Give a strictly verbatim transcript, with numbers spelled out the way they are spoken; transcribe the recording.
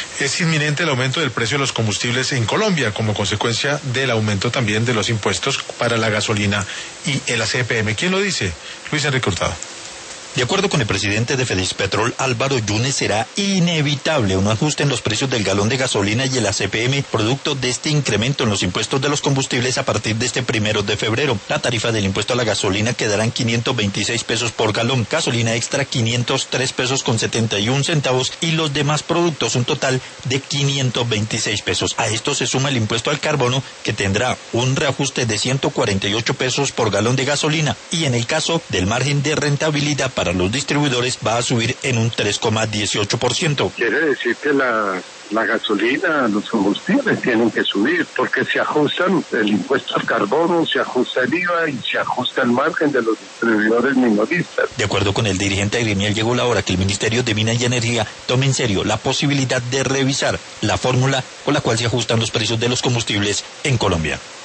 Es inminente el aumento del precio de los combustibles en Colombia como consecuencia del aumento también de los impuestos para la gasolina y el A C P M. ¿Quién lo dice? Luis Enrique Hurtado. De acuerdo con el presidente de Fedispetrol, Álvaro Yunes, será inevitable un ajuste en los precios del galón de gasolina y el A C P M, producto de este incremento en los impuestos de los combustibles a partir de este primero de febrero. La tarifa del impuesto a la gasolina quedará en quinientos veintiséis pesos por galón, gasolina extra quinientos tres pesos con setenta y un centavos y los demás productos un total de quinientos veintiséis pesos. A esto se suma el impuesto al carbono, que tendrá un reajuste de ciento cuarenta y ocho pesos por galón de gasolina, y en el caso del margen de rentabilidad para los distribuidores va a subir en un tres coma dieciocho por ciento. Quiere decir que la, la gasolina, los combustibles tienen que subir porque se ajustan el impuesto al carbono, se ajusta el I V A y se ajusta el margen de los distribuidores minoristas. De acuerdo con el dirigente agremial, llegó la hora que el Ministerio de Minas y Energía tome en serio la posibilidad de revisar la fórmula con la cual se ajustan los precios de los combustibles en Colombia.